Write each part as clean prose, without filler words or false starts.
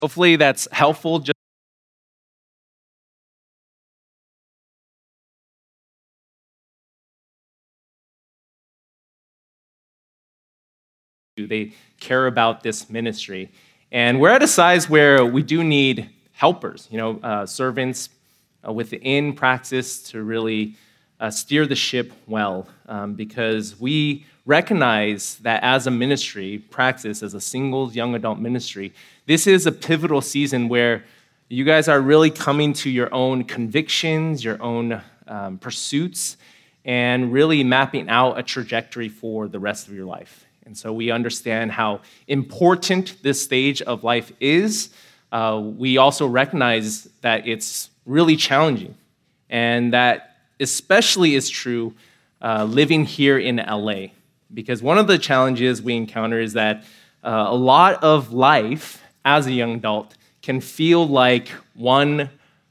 Hopefully that's helpful. They care about this ministry. And we're at a size where we do need helpers, servants within Praxis to really steer the ship well, because we recognize that as a ministry, Praxis, as a singles young adult ministry, this is a pivotal season where you guys are really coming to your own convictions, your own pursuits, and really mapping out a trajectory for the rest of your life. And so we understand how important this stage of life is. We also recognize that it's really challenging, and that especially is true living here in LA, because one of the challenges we encounter is that a lot of life as a young adult can feel like one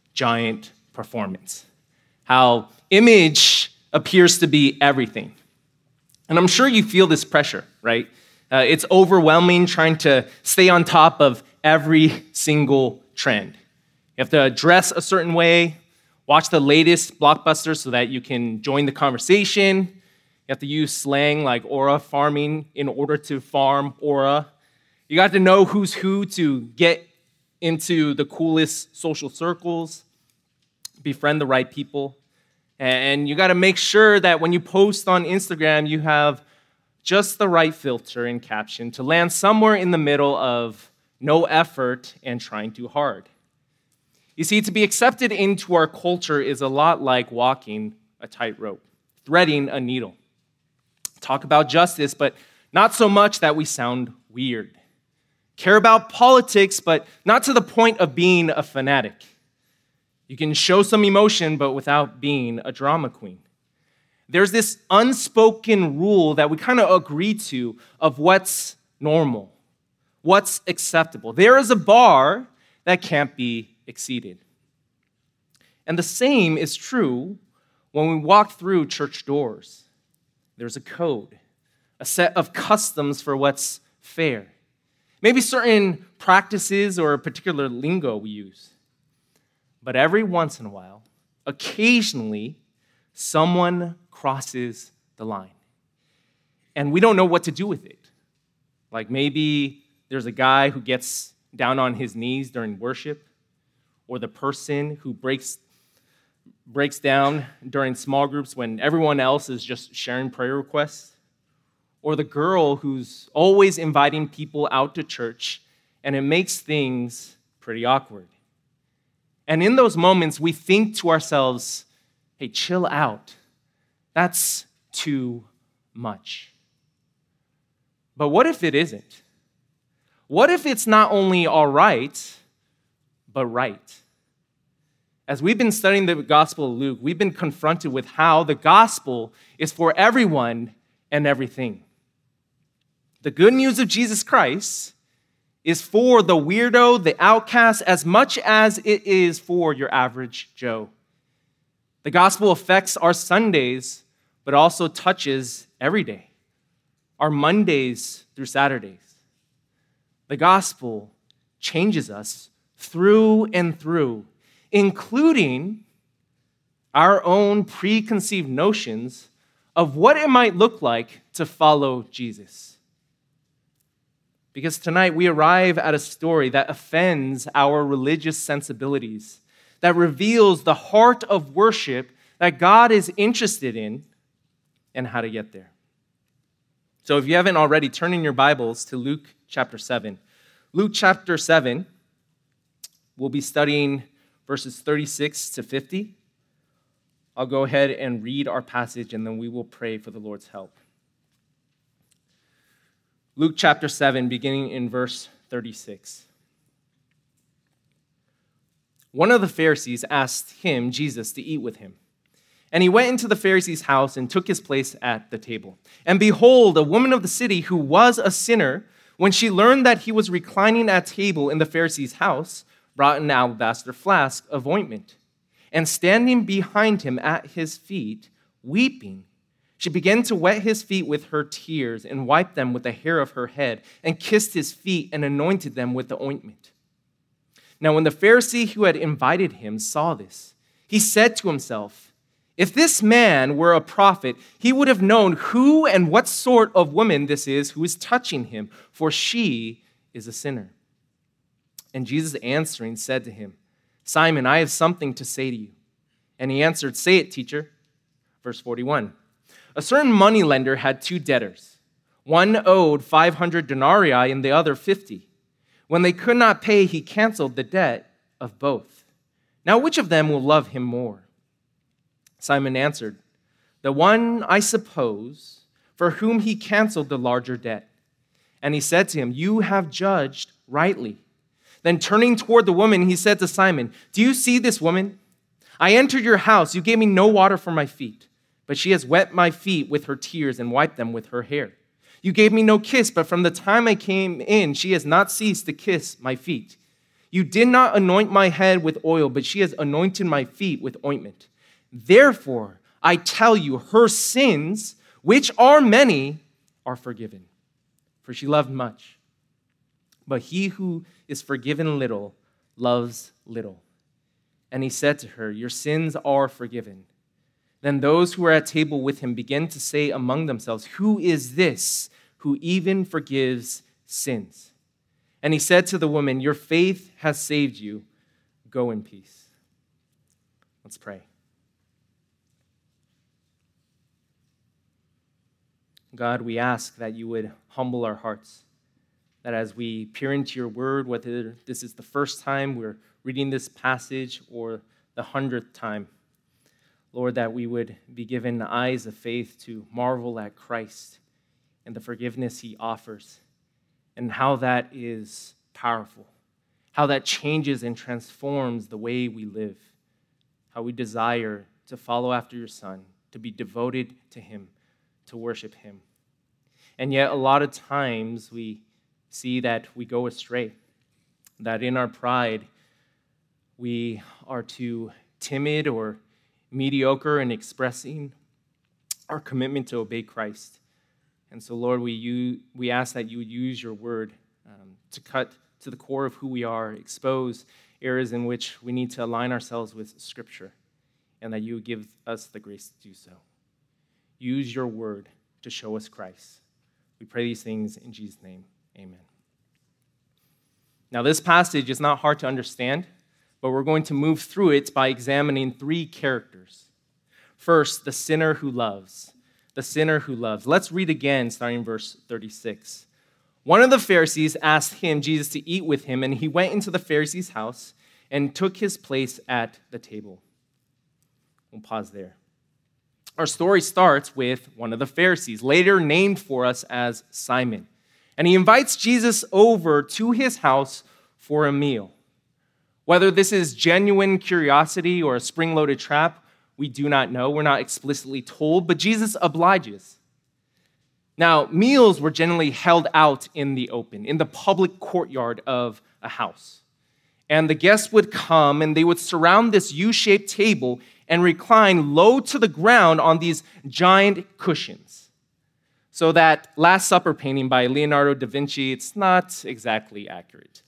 giant performance. How image appears to be everything. And I'm sure you feel this pressure, right? It's overwhelming trying to stay on top of every single trend. You have to dress a certain way, watch the latest blockbusters so that you can join the conversation. You have to use slang like aura farming in order to farm aura. You got to know who's who to get into the coolest social circles, befriend the right people. And you got to make sure that when you post on Instagram, you have just the right filter and caption to land somewhere in the middle of no effort and trying too hard. You see, to be accepted into our culture is a lot like walking a tightrope, threading a needle. Talk about justice, but not so much that we sound weird. Care about politics, but not to the point of being a fanatic. You can show some emotion, but without being a drama queen. There's this unspoken rule that we kind of agree to of what's normal, what's acceptable. There is a bar that can't be exceeded. And the same is true when we walk through church doors. There's a code, a set of customs for what's fair. Maybe certain practices or a particular lingo we use. But every once in a while, occasionally, someone crosses the line. And we don't know what to do with it. Like maybe there's a guy who gets down on his knees during worship, or the person who breaks down during small groups when everyone else is just sharing prayer requests, or the girl who's always inviting people out to church, and it makes things pretty awkward. And in those moments, we think to ourselves, hey, chill out. That's too much. But what if it isn't? What if it's not only all right, but right? As we've been studying the Gospel of Luke, we've been confronted with how the gospel is for everyone and everything. The good news of Jesus Christ is for the weirdo, the outcast, as much as it is for your average Joe. The gospel affects our Sundays, but also touches every day, our Mondays through Saturdays. The gospel changes us through and through, including our own preconceived notions of what it might look like to follow Jesus. Because tonight we arrive at a story that offends our religious sensibilities, that reveals the heart of worship that God is interested in and how to get there. So if you haven't already, turn in your Bibles to Luke chapter 7. Luke chapter 7, we'll be studying verses 36 to 50. I'll go ahead and read our passage, and then we will pray for the Lord's help. Luke chapter 7, beginning in verse 36. One of the Pharisees asked him, Jesus, to eat with him. And he went into the Pharisee's house and took his place at the table. And behold, a woman of the city who was a sinner, when she learned that he was reclining at table in the Pharisee's house, brought an alabaster flask of ointment. And standing behind him at his feet, weeping, she began to wet his feet with her tears and wiped them with the hair of her head and kissed his feet and anointed them with the ointment. Now, when the Pharisee who had invited him saw this, he said to himself, "If this man were a prophet, he would have known who and what sort of woman this is who is touching him, for she is a sinner." And Jesus answering said to him, "Simon, I have something to say to you." And he answered, "Say it, teacher." Verse 41. A certain moneylender had two debtors. One owed 500 denarii and the other 50. When they could not pay, he canceled the debt of both. Now, which of them will love him more? Simon answered, "The one, I suppose, for whom he canceled the larger debt." And he said to him, "You have judged rightly." Then turning toward the woman, he said to Simon, "Do you see this woman? I entered your house. You gave me no water for my feet, but she has wet my feet with her tears and wiped them with her hair. You gave me no kiss, but from the time I came in, she has not ceased to kiss my feet. You did not anoint my head with oil, but she has anointed my feet with ointment. Therefore, I tell you, her sins, which are many, are forgiven, for she loved much. But he who is forgiven little loves little." And he said to her, "Your sins are forgiven." Then those who were at table with him began to say among themselves, "Who is this who even forgives sins?" And he said to the woman, "Your faith has saved you. Go in peace." Let's pray. God, we ask that you would humble our hearts, that as we peer into your word, whether this is the first time we're reading this passage or the 100th time, Lord, that we would be given eyes of faith to marvel at Christ and the forgiveness he offers, and how that is powerful, how that changes and transforms the way we live, how we desire to follow after your Son, to be devoted to him, to worship him. And yet, a lot of times we see that we go astray, that in our pride, we are too timid or mediocre in expressing our commitment to obey Christ. And so, Lord, we ask that you would use your word to cut to the core of who we are, expose areas in which we need to align ourselves with Scripture, and that you would give us the grace to do so. Use your word to show us Christ. We pray these things in Jesus' name. Amen. Now, this passage is not hard to understand, but we're going to move through it by examining three characters. First, the sinner who loves. The sinner who loves. Let's read again, starting in verse 36. One of the Pharisees asked him, Jesus, to eat with him, and he went into the Pharisee's house and took his place at the table. We'll pause there. Our story starts with one of the Pharisees, later named for us as Simon. And he invites Jesus over to his house for a meal. Whether this is genuine curiosity or a spring-loaded trap, we do not know. We're not explicitly told, but Jesus obliges. Now, meals were generally held out in the open, in the public courtyard of a house. And the guests would come and they would surround this U-shaped table and recline low to the ground on these giant cushions. So that Last Supper painting by Leonardo da Vinci, it's not exactly accurate.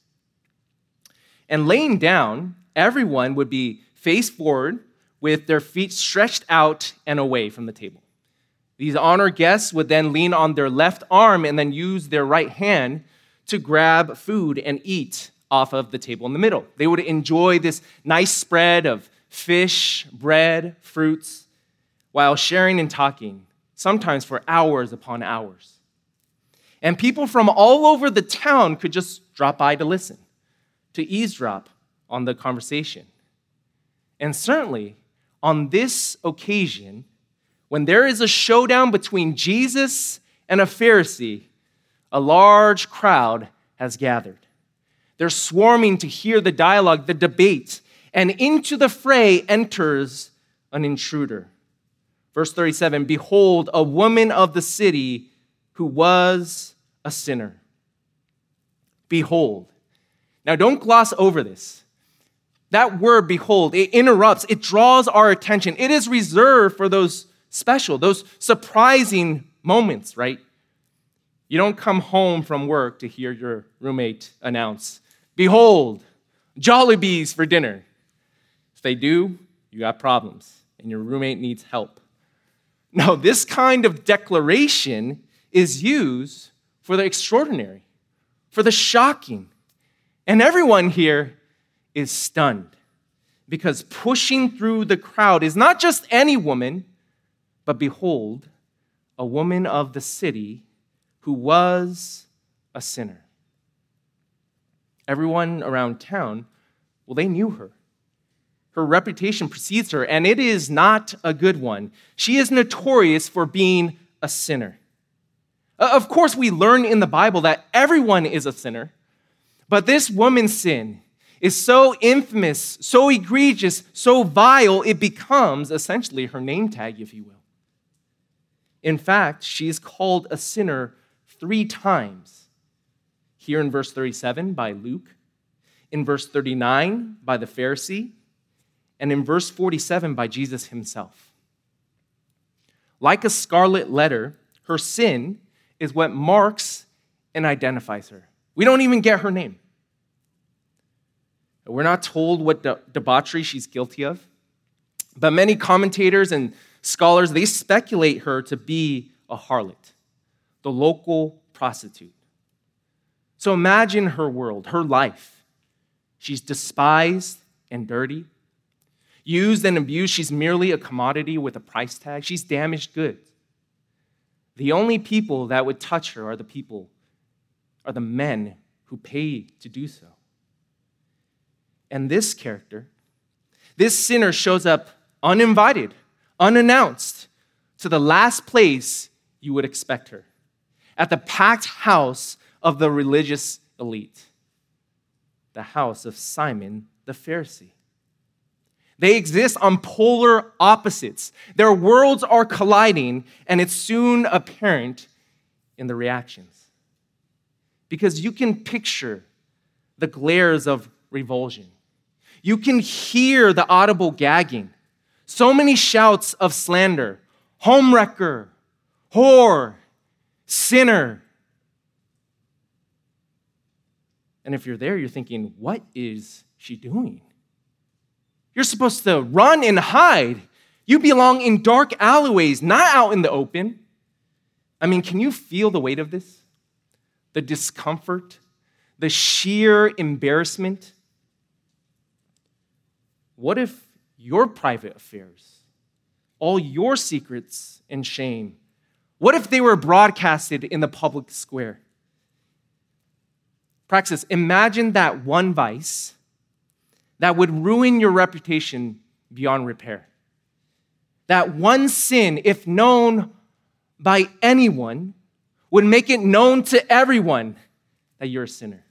And laying down, everyone would be face forward with their feet stretched out and away from the table. These honored guests would then lean on their left arm and then use their right hand to grab food and eat off of the table in the middle. They would enjoy this nice spread of fish, bread, fruits, while sharing and talking, sometimes for hours upon hours. And people from all over the town could just drop by to listen, to eavesdrop on the conversation. And certainly, on this occasion, when there is a showdown between Jesus and a Pharisee, a large crowd has gathered. They're swarming to hear the dialogue, the debate, and into the fray enters an intruder. Verse 37, behold, a woman of the city who was a sinner. Behold. Now, don't gloss over this. That word, behold, it interrupts, it draws our attention. It is reserved for those special, those surprising moments, right? You don't come home from work to hear your roommate announce, behold, Jollibees for dinner. If they do, you got problems, and your roommate needs help. No, this kind of declaration is used for the extraordinary, for the shocking. And everyone here is stunned because pushing through the crowd is not just any woman, but behold, a woman of the city who was a sinner. Everyone around town, well, they knew her. Her reputation precedes her, and it is not a good one. She is notorious for being a sinner. Of course, we learn in the Bible that everyone is a sinner, but this woman's sin is so infamous, so egregious, so vile, it becomes essentially her name tag, if you will. In fact, she is called a sinner 3 times. Here in verse 37 by Luke, in verse 39 by the Pharisee, and in verse 47 by Jesus himself. Like a scarlet letter, her sin is what marks and identifies her. We don't even get her name. We're not told what debauchery she's guilty of, but many commentators and scholars, they speculate her to be a harlot, the local prostitute. So imagine her world, her life. She's despised and dirty. Used and abused, she's merely a commodity with a price tag. She's damaged goods. The only people that would touch her are the men who pay to do so. And this character, this sinner shows up uninvited, unannounced, to the last place you would expect her, at the packed house of the religious elite, the house of Simon the Pharisee. They exist on polar opposites. Their worlds are colliding, and it's soon apparent in the reactions. Because you can picture the glares of revulsion. You can hear the audible gagging. So many shouts of slander. Homewrecker, whore, sinner. And if you're there, you're thinking, what is she doing? You're supposed to run and hide. You belong in dark alleyways, not out in the open. I mean, can you feel the weight of this? The discomfort, the sheer embarrassment. What if your private affairs, all your secrets and shame, what if they were broadcasted in the public square? Praxis, imagine that one vice that would ruin your reputation beyond repair. That one sin, if known by anyone, would make it known to everyone that you're a sinner.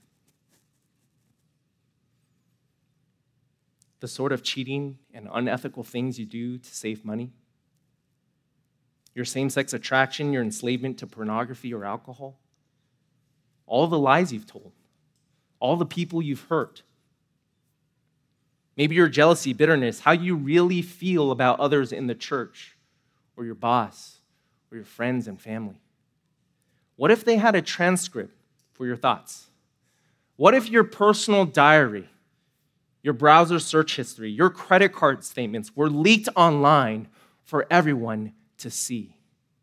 The sort of cheating and unethical things you do to save money, your same-sex attraction, your enslavement to pornography or alcohol, all the lies you've told, all the people you've hurt, maybe your jealousy, bitterness, how you really feel about others in the church or your boss or your friends and family. What if they had a transcript for your thoughts? What if your personal diary, your browser search history, your credit card statements were leaked online for everyone to see?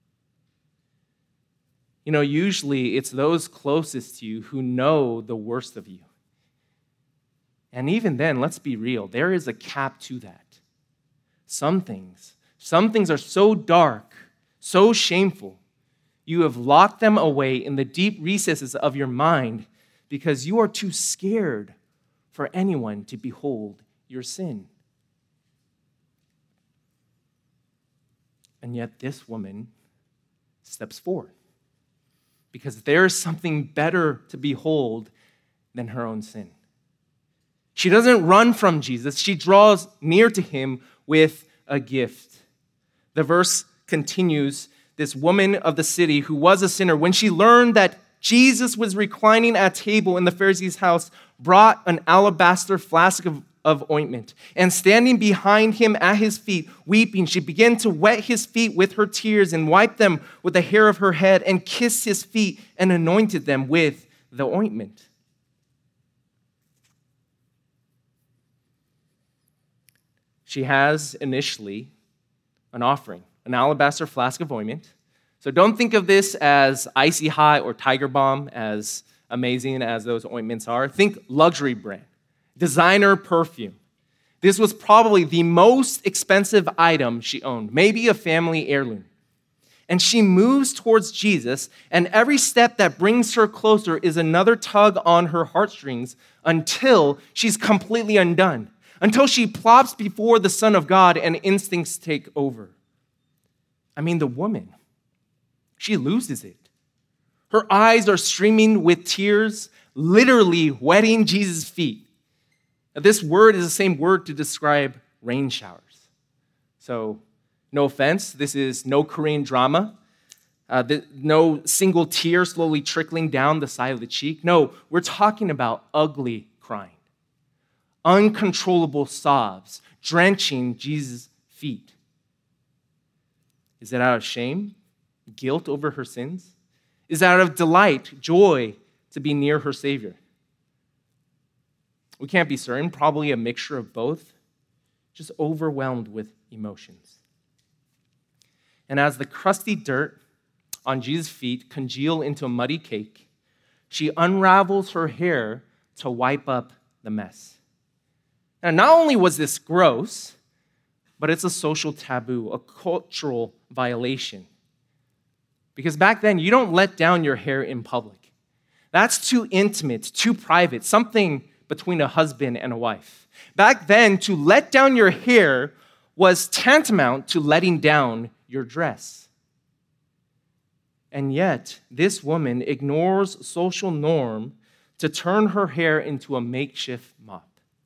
You know, usually it's those closest to you who know the worst of you. And even then, let's be real, there is a cap to that. Some things are so dark, so shameful, you have locked them away in the deep recesses of your mind because you are too scared for anyone to behold your sin. And yet this woman steps forward because there is something better to behold than her own sin. She doesn't run from Jesus. She draws near to him with a gift. The verse continues, this woman of the city who was a sinner, when she learned that Jesus was reclining at table in the Pharisee's house, brought an alabaster flask of ointment. And standing behind him at his feet, weeping, she began to wet his feet with her tears and wipe them with the hair of her head and kissed his feet and anointed them with the ointment. she has initially an offering, an alabaster flask of ointment. So don't think of this as Icy Hot or Tiger Balm, as amazing as those ointments are. Think luxury brand, designer perfume. This was probably the most expensive item she owned, maybe a family heirloom. And she moves towards Jesus, and every step that brings her closer is another tug on her heartstrings until she's completely undone, until she plops before the Son of God and instincts take over. I mean, the woman, she loses it. Her eyes are streaming with tears, literally wetting Jesus' feet. Now, this word is the same word to describe rain showers. So, no offense, this is no Korean drama. No single tear slowly trickling down the side of the cheek. No, we're talking about ugly crying. Uncontrollable sobs drenching Jesus' feet. Is it out of shame, guilt over her sins? Is it out of delight, joy to be near her Savior? We can't be certain, probably a mixture of both, just overwhelmed with emotions. And as the crusty dirt on Jesus' feet congeal into a muddy cake, she unravels her hair to wipe up the mess. Now, not only was this gross, but it's a social taboo, a cultural violation. Because back then, you don't let down your hair in public. That's too intimate, too private, something between a husband and a wife. Back then, to let down your hair was tantamount to letting down your dress. And yet, this woman ignores social norm to turn her hair into a makeshift mop.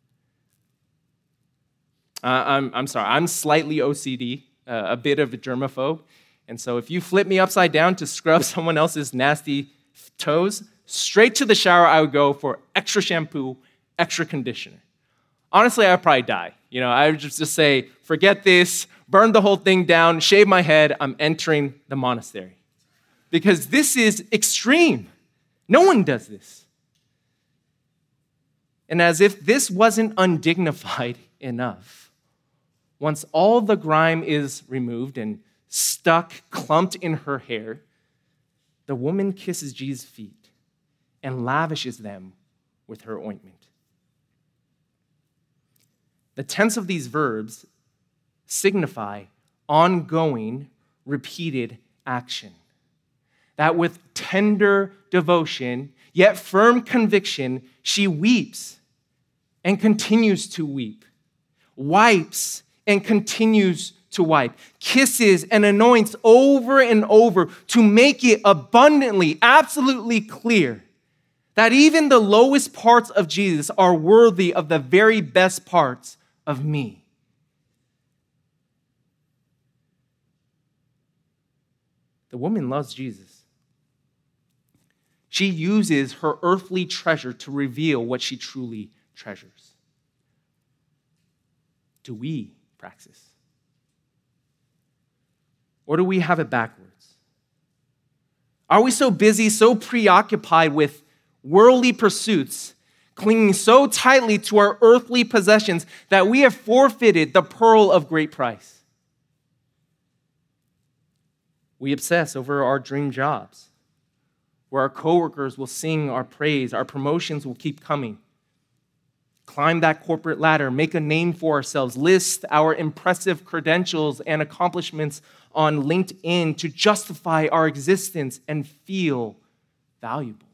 I'm sorry, I'm slightly OCD, a bit of a germaphobe. And so if you flip me upside down to scrub someone else's nasty toes, straight to the shower I would go for extra shampoo, extra conditioner. Honestly, I'd probably die. I would just say, forget this, burn the whole thing down, shave my head, I'm entering the monastery. Because this is extreme. No one does this. And as if this wasn't undignified enough, once all the grime is removed and stuck, clumped in her hair, the woman kisses Jesus' feet and lavishes them with her ointment. The tense of these verbs signify ongoing, repeated action. That with tender devotion, yet firm conviction, she weeps and continues to weep, wipes and continues to wipe, kisses and anoints over and over to make it abundantly, absolutely clear that even the lowest parts of Jesus are worthy of the very best parts of me. The woman loves Jesus. She uses her earthly treasure to reveal what she truly treasures. Do we practice? Or do we have it backwards? Are we so busy, so preoccupied with worldly pursuits, clinging so tightly to our earthly possessions that we have forfeited the pearl of great price? We obsess over our dream jobs, where our coworkers will sing our praise, our promotions will keep coming. Climb that corporate ladder, make a name for ourselves, list our impressive credentials and accomplishments on LinkedIn to justify our existence and feel valuable.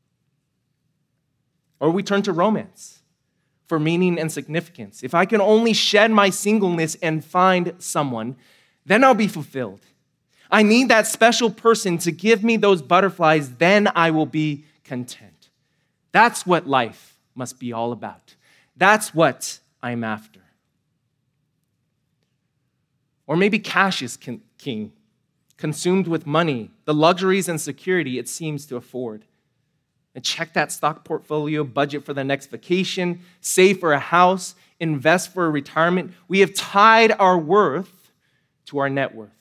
Or we turn to romance for meaning and significance. If I can only shed my singleness and find someone, then I'll be fulfilled. I need that special person to give me those butterflies, then I will be content. That's what life must be all about. That's what I'm after. Or maybe cash is king, consumed with money, the luxuries and security it seems to afford. And check that stock portfolio, budget for the next vacation, save for a house, invest for a retirement. We have tied our worth to our net worth.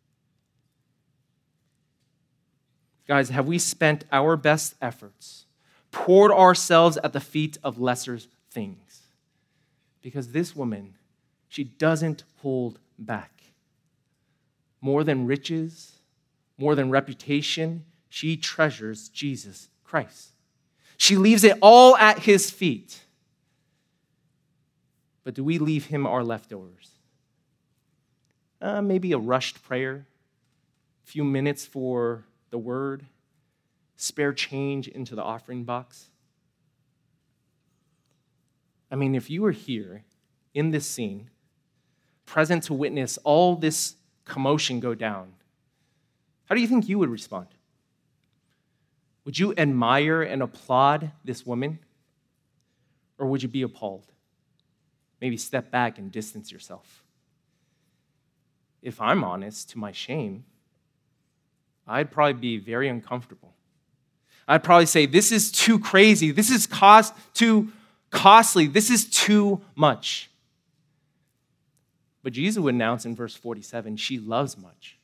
Guys, have we spent our best efforts, poured ourselves at the feet of lesser things? Because this woman, She doesn't hold back. More than riches, more than reputation, she treasures Jesus Christ. She leaves it all at his feet. But do we leave him our leftovers? Maybe a rushed prayer, a few minutes for the word, spare change into the offering box. I mean, if you were here in this scene, present to witness all this commotion go down, how do you think you would respond? Would you admire and applaud this woman? Or would you be appalled? Maybe step back and distance yourself. If I'm honest, to my shame, I'd probably be very uncomfortable. I'd probably say, this is too crazy. This is too costly. This is too much. But Jesus would announce in verse 47, she loves much.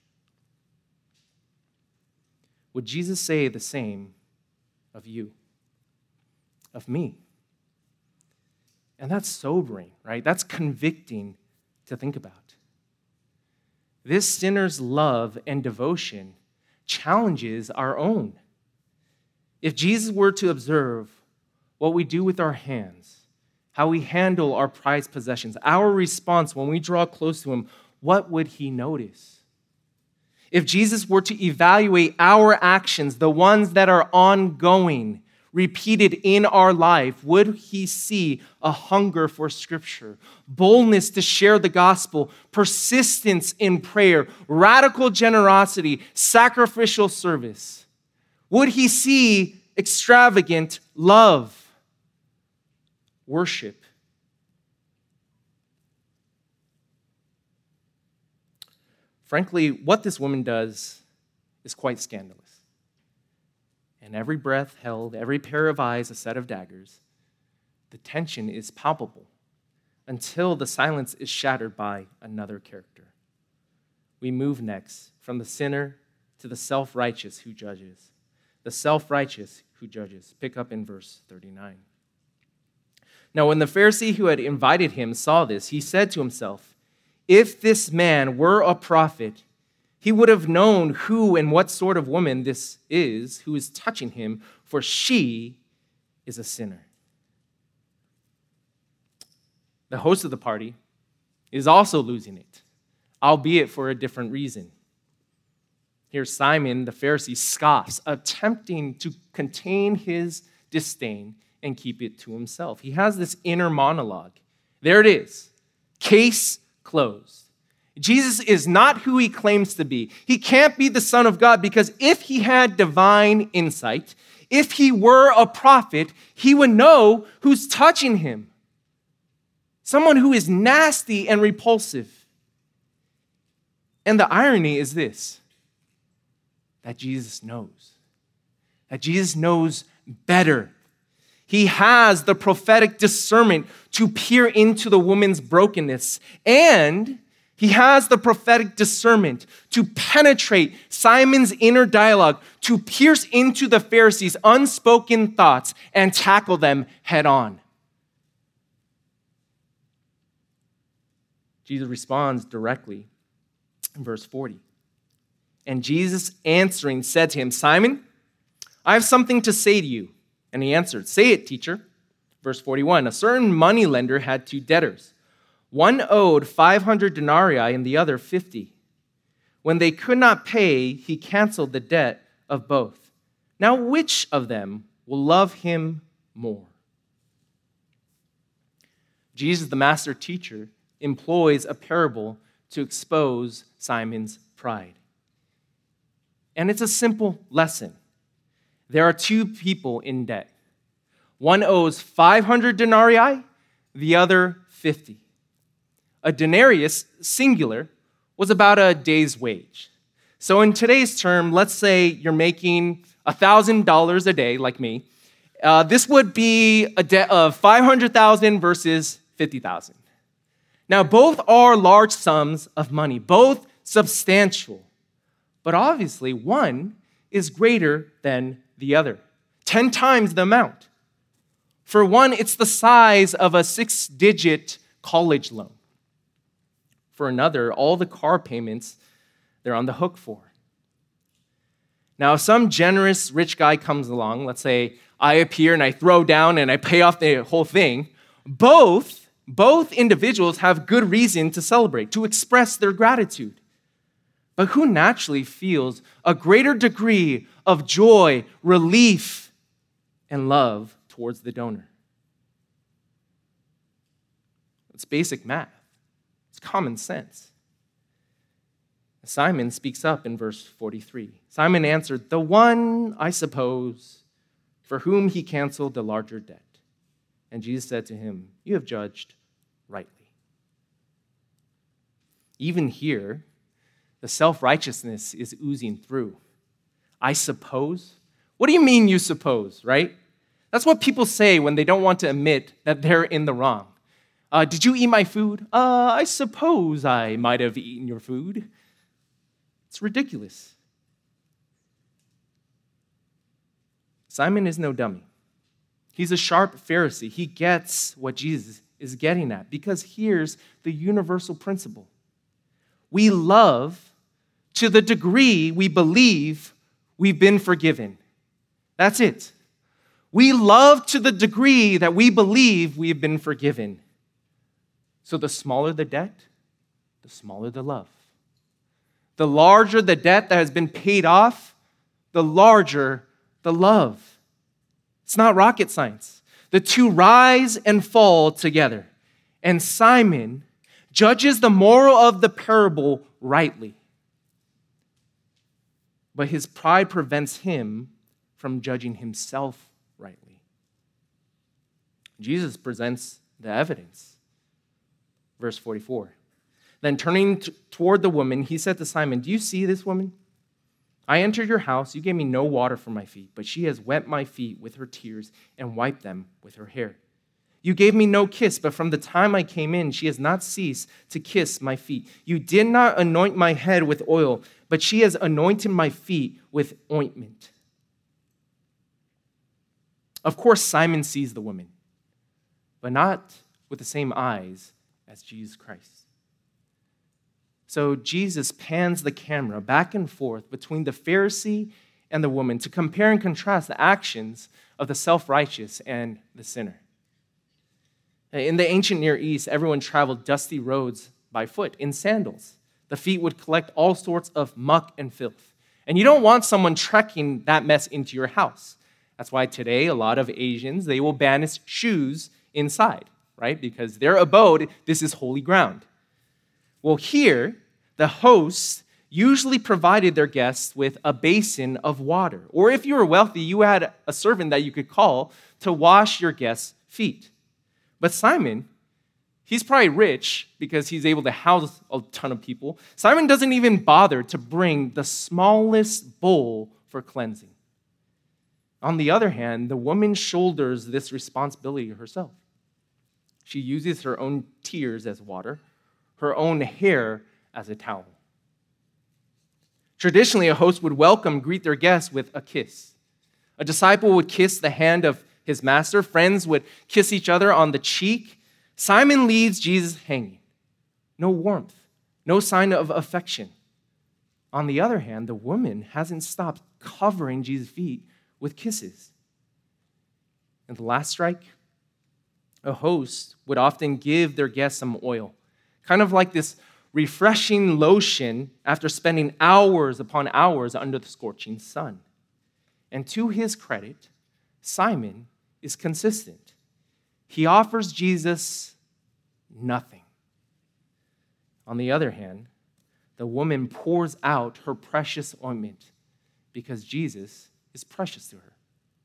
Would Jesus say the same of you, of me? And that's sobering, right? That's convicting to think about. This sinner's love and devotion challenges our own. If Jesus were to observe what we do with our hands, how we handle our prized possessions, our response when we draw close to him, what would he notice? If Jesus were to evaluate our actions, the ones that are ongoing, repeated in our life, would he see a hunger for Scripture, boldness to share the gospel, persistence in prayer, radical generosity, sacrificial service? Would he see extravagant love, worship? Frankly, what this woman does is quite scandalous. And every breath held, every pair of eyes a set of daggers. The tension is palpable until the silence is shattered by another character. We move next from the sinner to the self-righteous who judges. The self-righteous who judges. Pick up in verse 39. Now, when the Pharisee who had invited him saw this, he said to himself, if this man were a prophet, he would have known who and what sort of woman this is who is touching him, for she is a sinner. The host of the party is also losing it, albeit for a different reason. Here Simon, the Pharisee, scoffs, attempting to contain his disdain and keep it to himself. He has this inner monologue. There it is. Case closed. Jesus is not who he claims to be. He can't be the Son of God because if he had divine insight, if he were a prophet, he would know who's touching him. Someone who is nasty and repulsive. And the irony is this, that Jesus knows. That Jesus knows better. He has the prophetic discernment to peer into the woman's brokenness, and he has the prophetic discernment to penetrate Simon's inner dialogue, to pierce into the Pharisees' unspoken thoughts and tackle them head on. Jesus responds directly in verse 40. And Jesus answering said to him, Simon, I have something to say to you. And he answered, say it, teacher. Verse 41, a certain moneylender had two debtors. One owed 500 denarii and the other 50. When they could not pay, he canceled the debt of both. Now which of them will love him more? Jesus, the master teacher, employs a parable to expose Simon's pride. And it's a simple lesson. There are two people in debt. One owes 500 denarii, the other 50. A denarius, singular, was about a day's wage. So in today's term, let's say you're making $1,000 a day, like me. This would be a debt of 500,000 versus 50,000. Now, both are large sums of money, both substantial. But obviously, one is greater than the other, 10 times the amount. For one, it's the size of a 6-digit college loan. for another all the car payments they're on the hook for. Now, if some generous rich guy comes along, let's say I appear and I throw down and I pay off the whole thing, both individuals have good reason to celebrate, to express their gratitude. But who naturally feels a greater degree of joy, relief, and love towards the donor? It's basic math. It's common sense. Simon speaks up in verse 43. Simon answered, "The one, I suppose, for whom he canceled the larger debt." And Jesus said to him, "You have judged rightly." Even here, the self-righteousness is oozing through. I suppose? What do you mean you suppose, right? That's what people say when they don't want to admit that they're in the wrong. Did you eat my food? I suppose I might have eaten your food. It's ridiculous. Simon is no dummy. He's a sharp Pharisee. He gets what Jesus is getting at, because here's the universal principle. We love to the degree we believe we've been forgiven. That's it. We love to the degree that we believe we have been forgiven. So the smaller the debt, the smaller the love. The larger the debt that has been paid off, the larger the love. It's not rocket science. The two rise and fall together. And Simon judges the moral of the parable rightly. But his pride prevents him from judging himself rightly. Jesus presents the evidence. Verse 44. Then turning toward the woman, he said to Simon, "Do you see this woman? I entered your house. You gave me no water for my feet, but she has wet my feet with her tears and wiped them with her hair. You gave me no kiss, but from the time I came in, she has not ceased to kiss my feet. You did not anoint my head with oil, but she has anointed my feet with ointment." Of course, Simon sees the woman, but not with the same eyes as Jesus Christ. So Jesus pans the camera back and forth between the Pharisee and the woman to compare and contrast the actions of the self-righteous and the sinner. In the ancient Near East, everyone traveled dusty roads by foot in sandals. The feet would collect all sorts of muck and filth. And you don't want someone trekking that mess into your house. That's why today a lot of Asians, they will banish shoes inside, right? Because their abode, this is holy ground. Well, here, the hosts usually provided their guests with a basin of water. Or if you were wealthy, you had a servant that you could call to wash your guests' feet. But Simon, he's probably rich because he's able to house a ton of people. Simon doesn't even bother to bring the smallest bowl for cleansing. On the other hand, the woman shoulders this responsibility herself. She uses her own tears as water, her own hair as a towel. Traditionally, a host would greet their guests with a kiss. A disciple would kiss the hand of his master. Friends would kiss each other on the cheek. Simon leaves Jesus hanging. No warmth, no sign of affection. On the other hand, the woman hasn't stopped covering Jesus' feet with kisses. And the last strike, a host would often give their guests some oil, kind of like this refreshing lotion after spending hours upon hours under the scorching sun. And to his credit, Simon is consistent. He offers Jesus nothing. On the other hand, the woman pours out her precious ointment because Jesus is precious to her.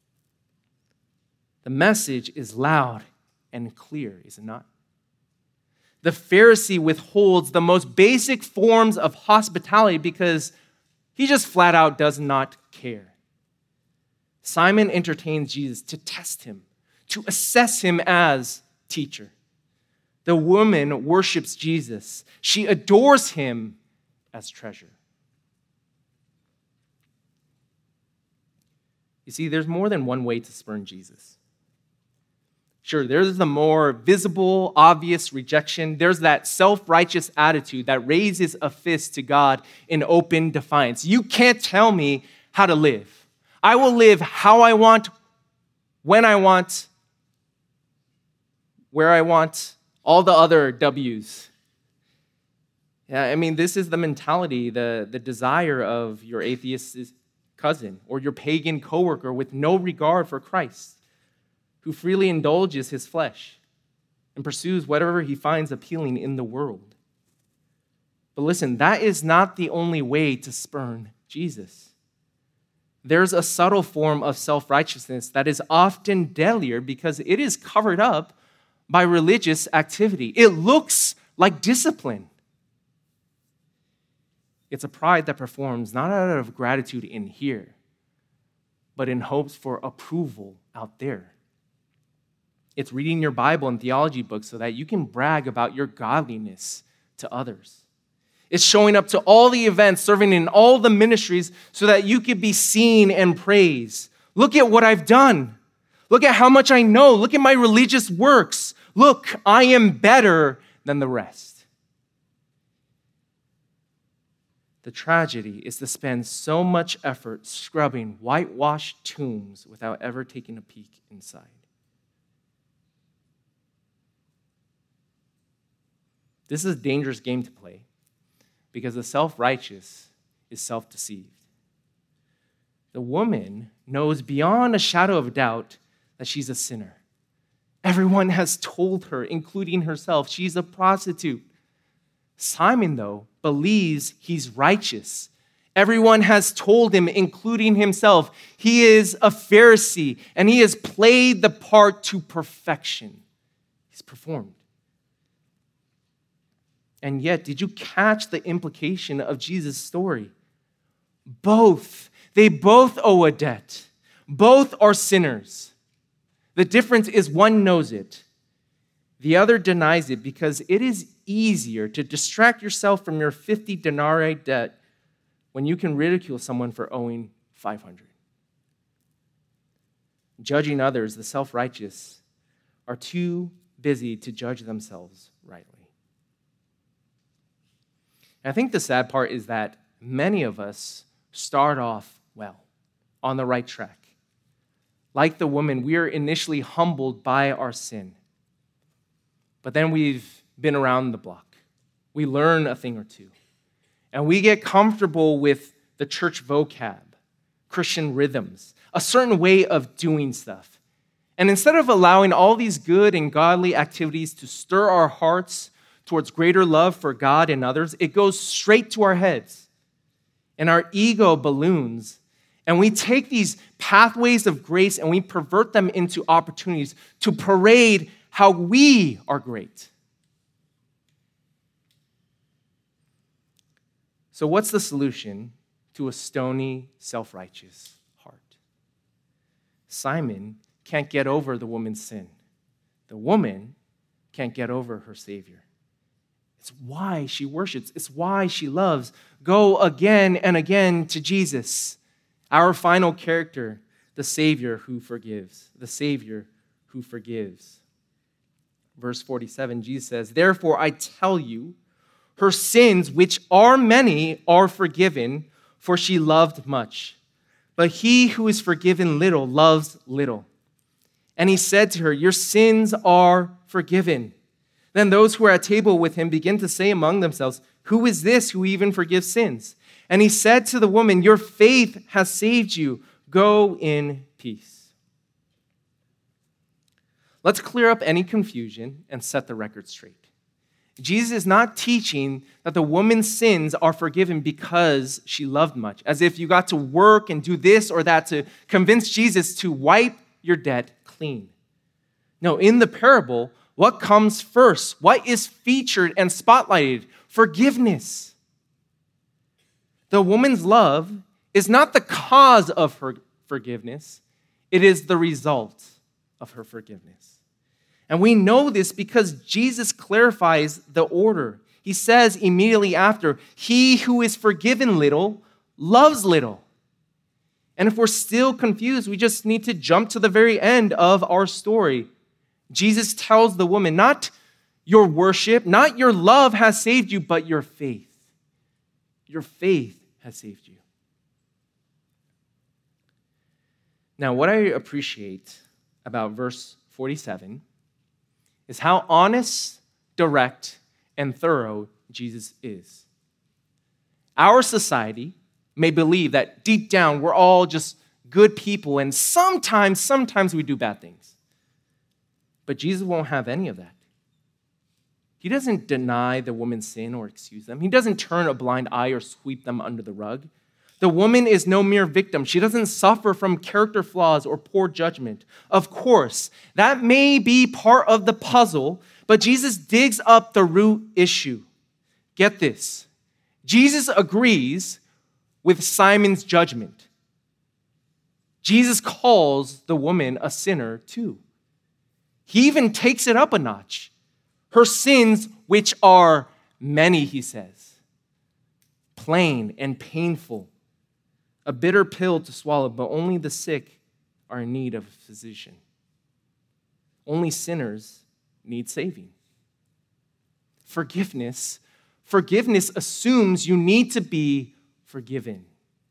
The message is loud and clear, is it not? The Pharisee withholds the most basic forms of hospitality because he just flat out does not care. Simon entertains Jesus to test him, to assess him as teacher. The woman worships Jesus. She adores him as treasure. You see, there's more than one way to spurn Jesus. Sure, there's the more visible, obvious rejection. There's that self-righteous attitude that raises a fist to God in open defiance. You can't tell me how to live. I will live how I want, when I want, where I want, all the other W's. Yeah, I mean, this is the mentality, the desire of your atheist cousin or your pagan coworker with no regard for Christ, who freely indulges his flesh and pursues whatever he finds appealing in the world. But listen, that is not the only way to spurn Jesus. There's a subtle form of self-righteousness that is often deadlier because it is covered up by religious activity. It looks like discipline. It's a pride that performs not out of gratitude in here, but in hopes for approval out there. It's reading your Bible and theology books so that you can brag about your godliness to others. It's showing up to all the events, serving in all the ministries so that you could be seen and praised. Look at what I've done. Look at how much I know. Look at my religious works. Look, I am better than the rest. The tragedy is to spend so much effort scrubbing whitewashed tombs without ever taking a peek inside. This is a dangerous game to play because the self-righteous is self-deceived. The woman knows beyond a shadow of doubt that she's a sinner. Everyone has told her, including herself, she's a prostitute. Simon, though, believes he's righteous. Everyone has told him, including himself, he is a Pharisee, and he has played the part to perfection. He's performed. And yet, did you catch the implication of Jesus' story? They both owe a debt. Both are sinners. The difference is one knows it. The other denies it because it is easier to distract yourself from your 50 denarii debt when you can ridicule someone for owing 500. Judging others, the self-righteous, are too busy to judge themselves rightly. I think the sad part is that many of us start off well, on the right track. Like the woman, we are initially humbled by our sin. But then we've been around the block. We learn a thing or two. And we get comfortable with the church vocab, Christian rhythms, a certain way of doing stuff. And instead of allowing all these good and godly activities to stir our hearts towards greater love for God and others, it goes straight to our heads. And our ego balloons. And we take these pathways of grace and we pervert them into opportunities to parade how we are great. So what's the solution to a stony, self-righteous heart? Simon can't get over the woman's sin. The woman can't get over her Savior. It's why she worships. It's why she loves. Go again and again to Jesus, our final character, the Savior who forgives. The Savior who forgives. Verse 47, Jesus says, "Therefore I tell you, her sins, which are many, are forgiven, for she loved much. But he who is forgiven little loves little." And he said to her, "Your sins are forgiven." Then those who were at table with him began to say among themselves, "Who is this who even forgives sins?" And he said to the woman, "Your faith has saved you. Go in peace." Let's clear up any confusion and set the record straight. Jesus is not teaching that the woman's sins are forgiven because she loved much, as if you got to work and do this or that to convince Jesus to wipe your debt clean. No, in the parable, what comes first? What is featured and spotlighted? Forgiveness. The woman's love is not the cause of her forgiveness. It is the result of her forgiveness. And we know this because Jesus clarifies the order. He says immediately after, "He who is forgiven little loves little." And if we're still confused, we just need to jump to the very end of our story. Jesus tells the woman, not your worship, not your love has saved you, but your faith. Your faith has saved you. Now, what I appreciate about verse 47 is how honest, direct, and thorough Jesus is. Our society may believe that deep down we're all just good people, and sometimes we do bad things. But Jesus won't have any of that. He doesn't deny the woman's sin or excuse them. He doesn't turn a blind eye or sweep them under the rug. The woman is no mere victim. She doesn't suffer from character flaws or poor judgment. Of course, that may be part of the puzzle, but Jesus digs up the root issue. Get this. Jesus agrees with Simon's judgment. Jesus calls the woman a sinner too. He even takes it up a notch. Her sins, which are many, he says, plain and painful, a bitter pill to swallow, but only the sick are in need of a physician. Only sinners need saving. Forgiveness assumes you need to be forgiven.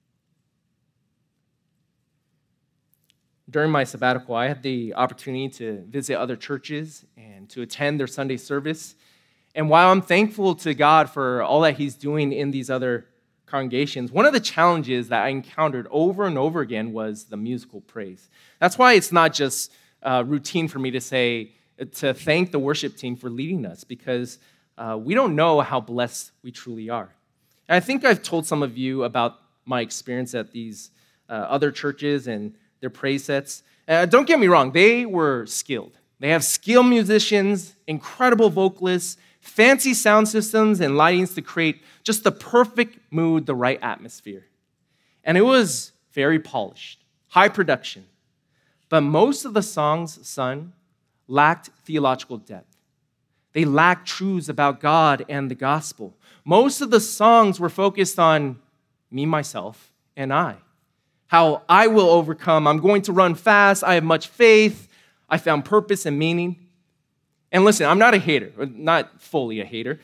During my sabbatical, I had the opportunity to visit other churches and to attend their Sunday service. And while I'm thankful to God for all that he's doing in these other congregations, one of the challenges that I encountered over and over again was the musical praise. That's why it's not just routine for me to thank the worship team for leading us, because we don't know how blessed we truly are. And I think I've told some of you about my experience at these other churches and their praise sets. Don't get me wrong, they were skilled. They have skilled musicians, incredible vocalists, fancy sound systems and lightings to create just the perfect mood, the right atmosphere. And it was very polished, high production. But most of the songs sung lacked theological depth. They lacked truths about God and the gospel. Most of the songs were focused on me, myself, and I. How I will overcome. I'm going to run fast. I have much faith. I found purpose and meaning. And listen, I'm not a hater, not fully a hater.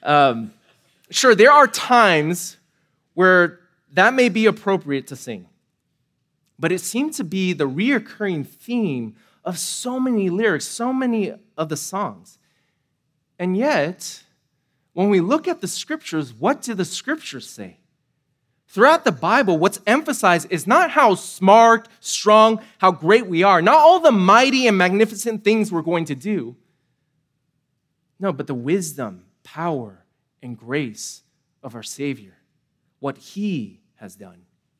Sure, there are times where that may be appropriate to sing. But it seemed to be the reoccurring theme of so many lyrics, so many of the songs. And yet, when we look at the scriptures, what do the scriptures say? Throughout the Bible, what's emphasized is not how smart, strong, how great we are, not all the mighty and magnificent things we're going to do. No, but the wisdom, power, and grace of our Savior, what he has done.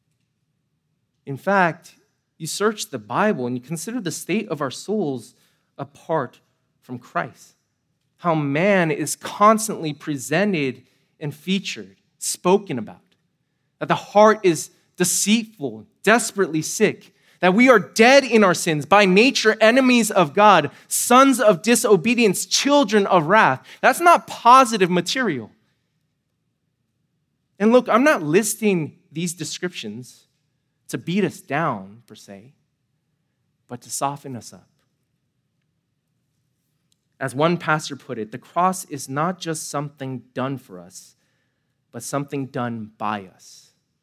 In fact, you search the Bible and you consider the state of our souls apart from Christ. How man is constantly presented and featured, spoken about. That the heart is deceitful, desperately sick. That we are dead in our sins, by nature enemies of God, sons of disobedience, children of wrath. That's not positive material. And look, I'm not listing these descriptions to beat us down, per se, but to soften us up. As one pastor put it, the cross is not just something done for us, but something done by us.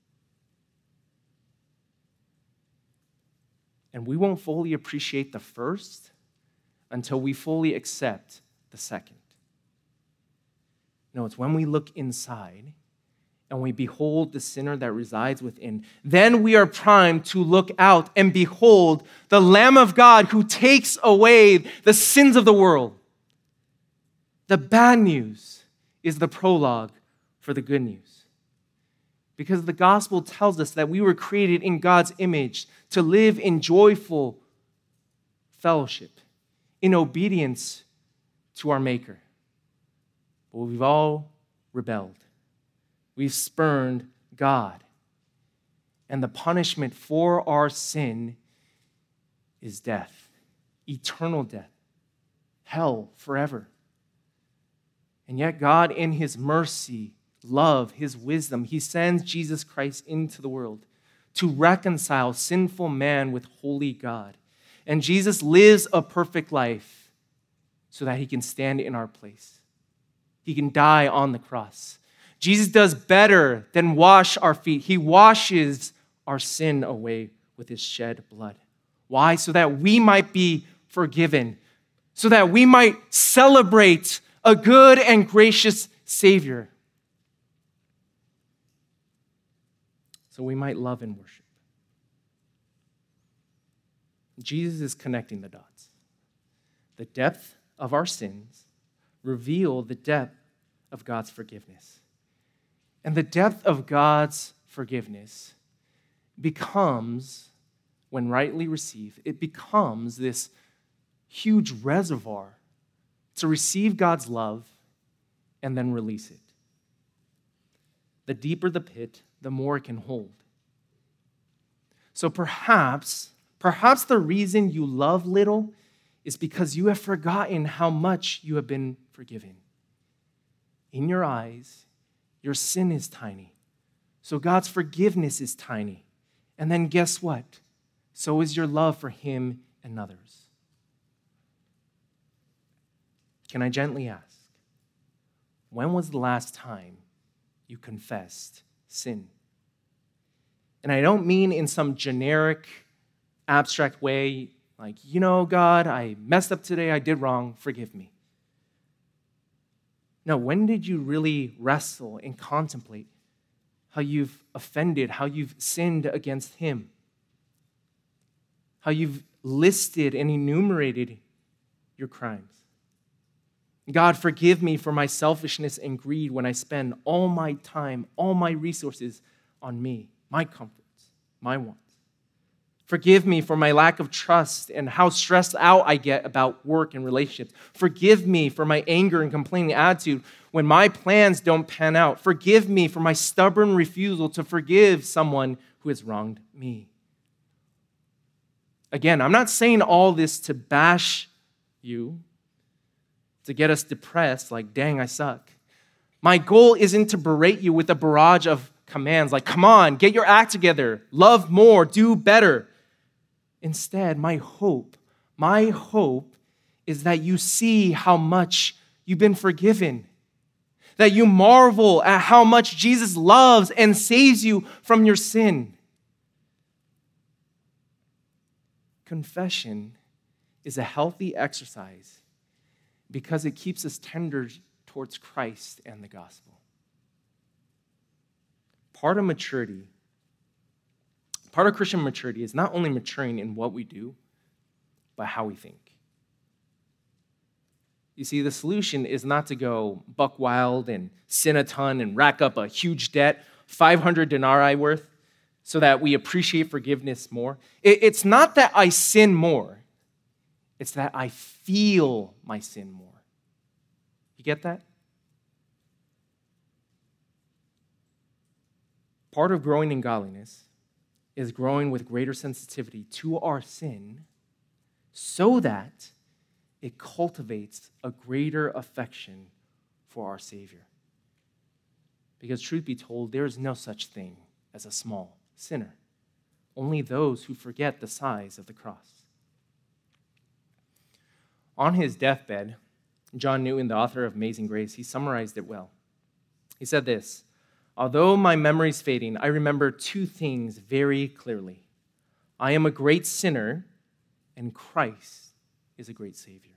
And we won't fully appreciate the first until we fully accept the second. No, it's when we look inside and we behold the sinner that resides within, then we are primed to look out and behold the Lamb of God who takes away the sins of the world. The bad news is the prologue for the good news. Because the gospel tells us that we were created in God's image to live in joyful fellowship, in obedience to our Maker. But we've all rebelled. We've spurned God. And the punishment for our sin is death, eternal death, hell forever. And yet God, in his mercy, love, his wisdom, he sends Jesus Christ into the world to reconcile sinful man with holy God. And Jesus lives a perfect life, so that he can stand in our place. He can die on the cross. Jesus does better than wash our feet. He washes our sin away with his shed blood. Why? So that we might be forgiven, so that we might celebrate a good and gracious Savior, so we might love and worship. Jesus is connecting the dots. The depth of our sins reveal the depth of God's forgiveness. And the depth of God's forgiveness becomes, when rightly received, it becomes this huge reservoir to receive God's love and then release it. The deeper the pit, the more it can hold. So perhaps the reason you love little is because you have forgotten how much you have been forgiven. In your eyes, your sin is tiny. So God's forgiveness is tiny. And then guess what? So is your love for him and others. Can I gently ask, when was the last time you confessed sin? And I don't mean in some generic, abstract way, like, God, I messed up today, I did wrong, forgive me. No, when did you really wrestle and contemplate how you've offended, how you've sinned against him? How you've listed and enumerated your crimes? God, forgive me for my selfishness and greed when I spend all my time, all my resources on me, my comforts, my wants. Forgive me for my lack of trust and how stressed out I get about work and relationships. Forgive me for my anger and complaining attitude when my plans don't pan out. Forgive me for my stubborn refusal to forgive someone who has wronged me. Again, I'm not saying all this to bash you, to get us depressed, like, dang, I suck. My goal isn't to berate you with a barrage of commands, like, come on, get your act together, love more, do better. Instead, my hope is that you see how much you've been forgiven, that you marvel at how much Jesus loves and saves you from your sin. Confession is a healthy exercise because it keeps us tender towards Christ and the gospel. Part of Christian maturity is not only maturing in what we do, but how we think. You see, the solution is not to go buck wild and sin a ton and rack up a huge debt, 500 denarii worth, so that we appreciate forgiveness more. It's not that I sin more. It's that I feel my sin more. You get that? Part of growing in godliness is growing with greater sensitivity to our sin so that it cultivates a greater affection for our Savior. Because truth be told, there is no such thing as a small sinner. Only those who forget the size of the cross. On his deathbed, John Newton, the author of Amazing Grace, he summarized it well. He said this: although my memory's fading, I remember two things very clearly. I am a great sinner, and Christ is a great Savior.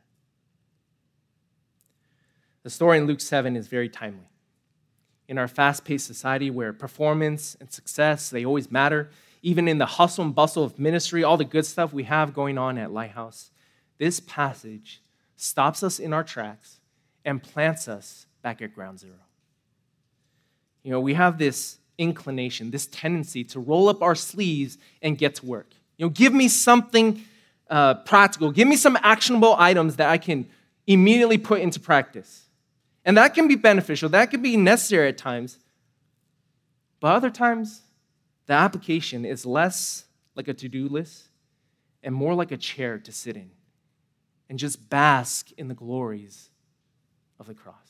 The story in Luke 7 is very timely. In our fast-paced society where performance and success, they always matter, even in the hustle and bustle of ministry, all the good stuff we have going on at Lighthouse, this passage stops us in our tracks and plants us back at ground zero. We have this inclination, this tendency to roll up our sleeves and get to work. Give me something practical. Give me some actionable items that I can immediately put into practice. And that can be beneficial. That can be necessary at times. But other times, the application is less like a to-do list and more like a chair to sit in and just bask in the glories of the cross.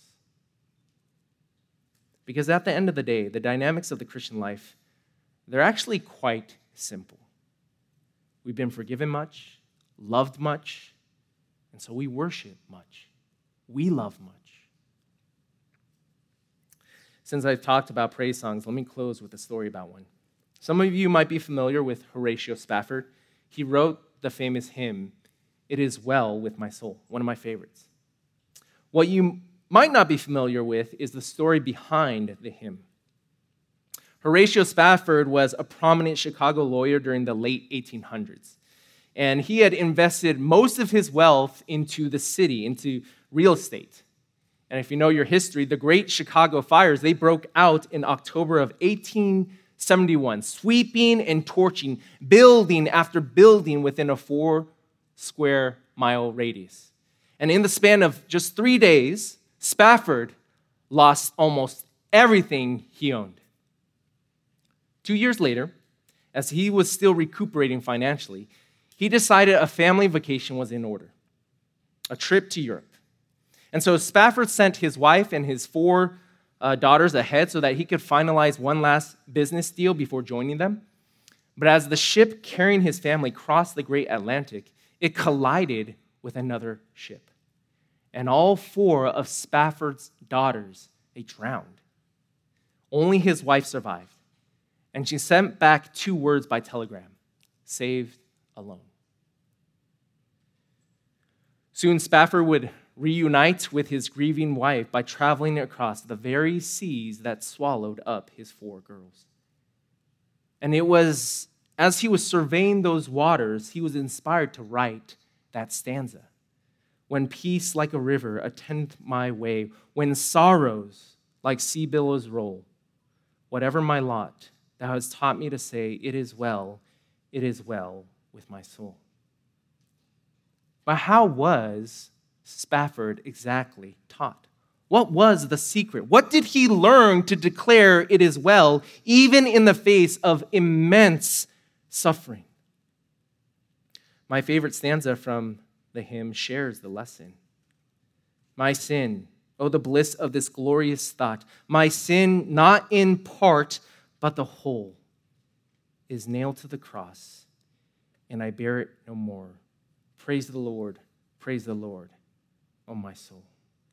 Because at the end of the day, the dynamics of the Christian life, they're actually quite simple. We've been forgiven much, loved much, and so we worship much. we love much. Since I've talked about praise songs, let me close with a story about one. Some of you might be familiar with Horatio Spafford. He wrote the famous hymn, "It Is Well With My Soul," one of my favorites. What you might not be familiar with is the story behind the hymn. Horatio Spafford was a prominent Chicago lawyer during the late 1800s, and he had invested most of his wealth into the city, into real estate. And if you know your history, the Great Chicago Fires, they broke out in October of 1871, sweeping and torching building after building within a 4-square-mile radius. And in the span of just 3 days, Spafford lost almost everything he owned. 2 years later, as he was still recuperating financially, he decided a family vacation was in order, a trip to Europe. And so Spafford sent his wife and his 4 daughters ahead so that he could finalize one last business deal before joining them. But as the ship carrying his family crossed the great Atlantic, it collided with another ship. And all 4 of Spafford's daughters, they drowned. Only his wife survived. And she sent back 2 words by telegram: saved alone. Soon Spafford would reunite with his grieving wife by traveling across the very seas that swallowed up his 4 girls. And it was as he was surveying those waters, he was inspired to write that stanza. When peace like a river attend my way, when sorrows like sea billows roll, whatever my lot, thou hast taught me to say, it is well with my soul. But how was Spafford exactly taught? What was the secret? What did he learn to declare it is well, even in the face of immense suffering? My favorite stanza from the hymn shares the lesson. My sin, oh, the bliss of this glorious thought, my sin, not in part, but the whole, is nailed to the cross, and I bear it no more. Praise the Lord, oh my soul.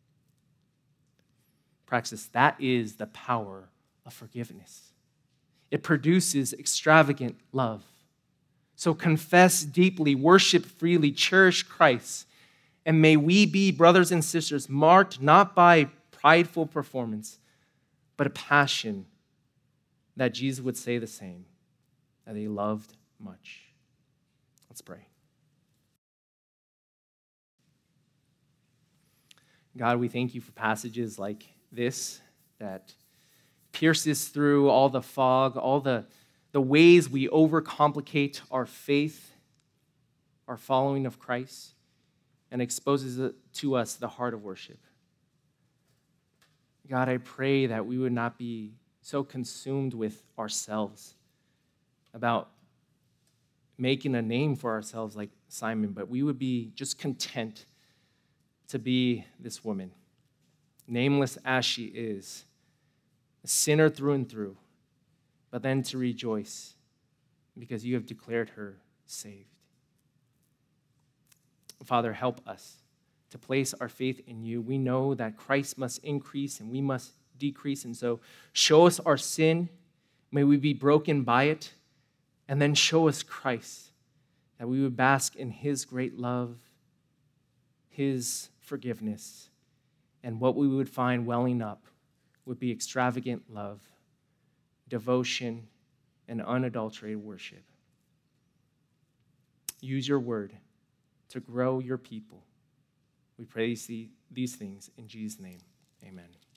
Praxis, that is the power of forgiveness. It produces extravagant love. So confess deeply, worship freely, cherish Christ, and may we be, brothers and sisters, marked not by prideful performance, but a passion that Jesus would say the same, that he loved much. Let's pray. God, we thank you for passages like this that pierces through all the fog, all the ways we overcomplicate our faith, our following of Christ, and exposes to us the heart of worship. God, I pray that we would not be so consumed with ourselves, about making a name for ourselves like Simon, but we would be just content to be this woman, nameless as she is, a sinner through and through, but then to rejoice because you have declared her saved. Father, help us to place our faith in you. We know that Christ must increase and we must decrease, and so show us our sin. May we be broken by it, and then show us Christ, that we would bask in his great love, his forgiveness, and what we would find welling up would be extravagant love, devotion, and unadulterated worship. Use your word to grow your people. We pray these things in Jesus' name. Amen.